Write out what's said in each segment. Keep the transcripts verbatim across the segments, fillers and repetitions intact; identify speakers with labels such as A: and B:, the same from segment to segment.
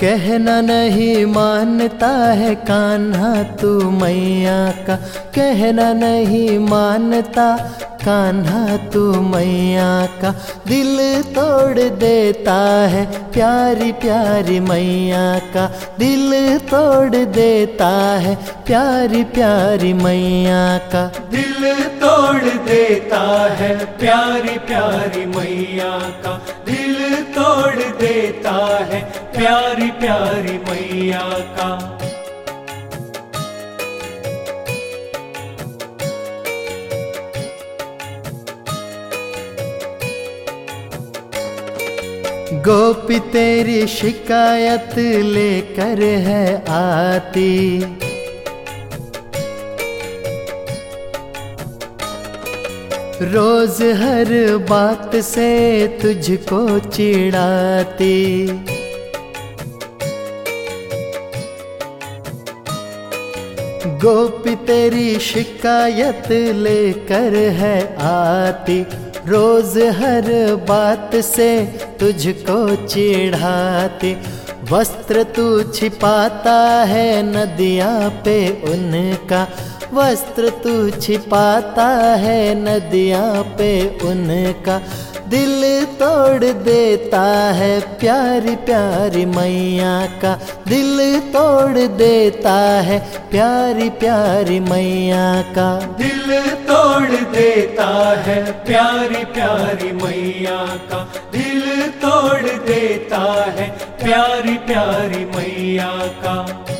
A: कहना नहीं मानता है कान्हा तू मैया का, कहना नहीं मानता कान्हा तू मैया का। दिल तोड़ देता है प्यारी प्यारी मैया का, दिल तोड़ देता है प्यारी प्यारी मैया का।
B: दिल तोड़ देता है प्यारी प्यारी मैया का, दिल तोड़ देता है प्यारी प्यारी मैया का।
A: गोपी तेरी शिकायत लेकर है आती, रोज हर बात से तुझको चिढ़ाती। गोपी तेरी शिकायत लेकर है आती, रोज हर बात से तुझको चिढ़ाती। वस्त्र तू छिपाता है नदिया पे उनका, वस्त्र तू छिपाता है नदिया पे उनका। दिल तोड़ देता है प्यारी प्यारी मैया का, दिल तोड़ देता है प्यारी प्यारी मैया का।
B: दिल तोड़ देता है प्यारी प्यारी मैया का, दिल तोड़ देता है प्यारी प्यारी मैया का।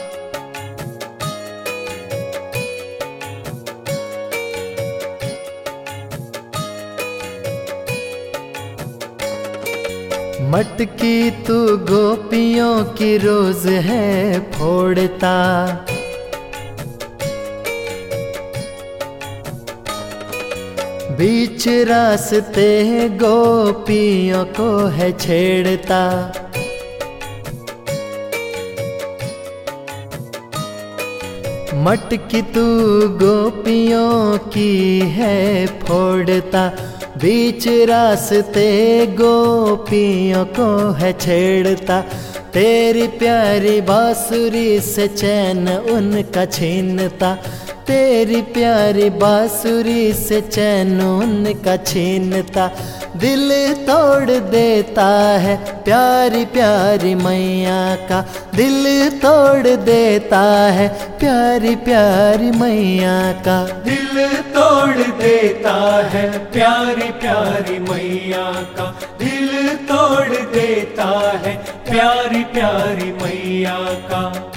A: मटकी तू गोपियों की रोज है फोड़ता, बीच रास्ते गोपियों को है छेड़ता। मटकी तू गोपियों की है फोड़ता, बीच रास्ते गोपियों को है छेड़ता। तेरी प्यारी बांसुरी से चैन उनका छीनता, तेरी प्यारी बांसुरी से चैन उनका छीनता। दिल तोड़ देता है प्यारी प्यारी मैया का, दिल तोड़ देता है प्यारी प्यारी मैया का।
B: दिल तोड़ देता है प्यारी प्यारी मैया का, दिल तोड़ देता है प्यारी प्यारी मैया का।